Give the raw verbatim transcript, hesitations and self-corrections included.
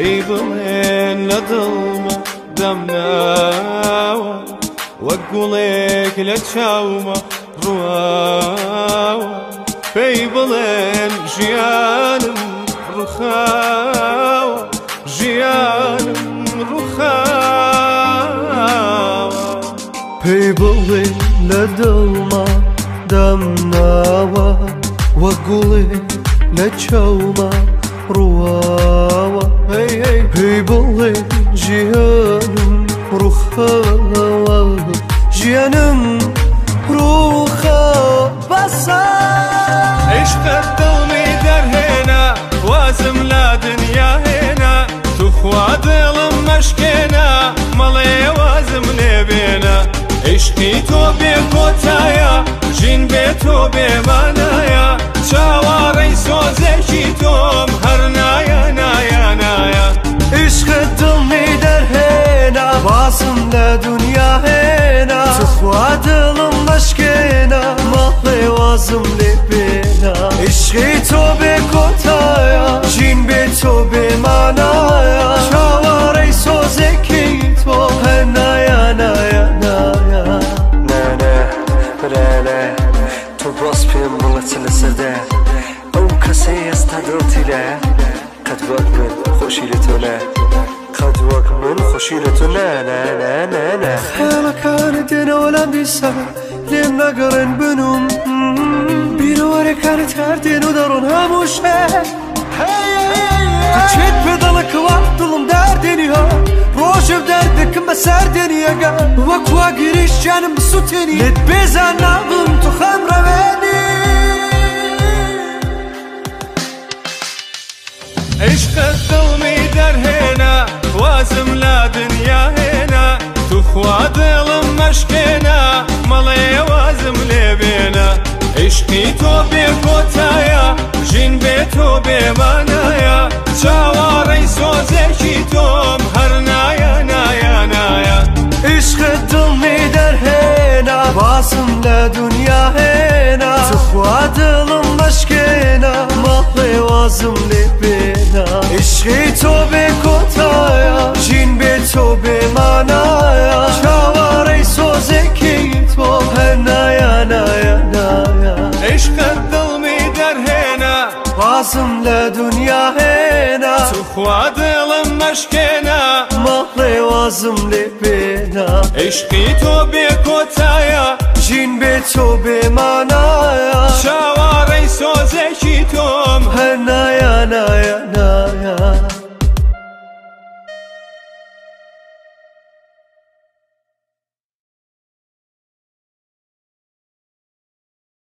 پێی بڵێن لە دڵمە دەمناوە وەک گوڵێک لە چاومە ڕواوە پێی بڵێن ژیانم ڕووخاوە ژیانم ڕووخاوە پێی بڵێن لە دڵمە دەمناوە وەک گوڵێک لە چاومە ڕواوە پێی بڵێن ژیانم ڕووخاوە ژیانم ڕووخاوە بەسە عشقت دڵمی دەرهێنا وازم لا دنیا هێنا توخوا دڵم مەشکێنا مەڵێ وازم لێبێنە عشقی تۆ بێ کۆتایە ژین بێ تۆ بێمانایە چاوەڕێی سۆزێکی تۆم هەر نایە نایە نایە عشقت دڵمی دەرهێنا وازم لە دنیا هێنا توخوا دڵم مەشکێنا مەڵێ وازم لێبێنە عشقی تۆ بێ کۆتایە ژین بێ تۆ بێمانایە چاوەڕێی سۆزێکی تۆ هەر نایە نایە نایە نانە برانە تۆ باس پێم بڵێ چ لەسەردە ئەو کەسەی ئێستا دڵتی لایە قەت وەک من خۆشی لە تۆ نە قەت وەک من خۆشی لە تۆ نە نە نە نە نە خەیاڵەکانت دێنەوە لام دیسە لێم نەگەڕێن بنوم بیرەوەرەکانت هەر دێن و دەڕۆن هەموو شەر هەچێت پێ دەڵێکەوە دڵم داردێنی ها ڕۆژێ دەردەکەم بەسەر دێنیەگە وەک وا گیریش جانم بسووتێنی لێت بێزان نابم تو خەم ڕەوێنی عشقت دڵمی دەرهێنا وازم لا دنیا هێنا توخوا دڵم مەشکێنا مەڵێ وازم لێبێنە عشقی تۆ بێ کۆتایە ژین بێ تۆ بێمانایە چاوەڕێی سۆزێکی تۆم هەر نایە نایە نایە عشقت دڵمی دەرهێنا وازم لە دنیا هێنا توخوا دڵم مەشکێنا مەڵێ وازم لێبێنە عشقی تۆ بێ کۆتایە ژین بێ تۆ بێمانایە چاوەڕێی سۆزێکی تۆ هەر نایە نایە نایە عشقت دڵمی دەرهێنا وازم لە دنیا هێنا توخوا دڵم مەشکێنا مەڵێ وازم لێبێنە عشقی تۆ بێ کۆتایە ژین بێ تۆ بێمانە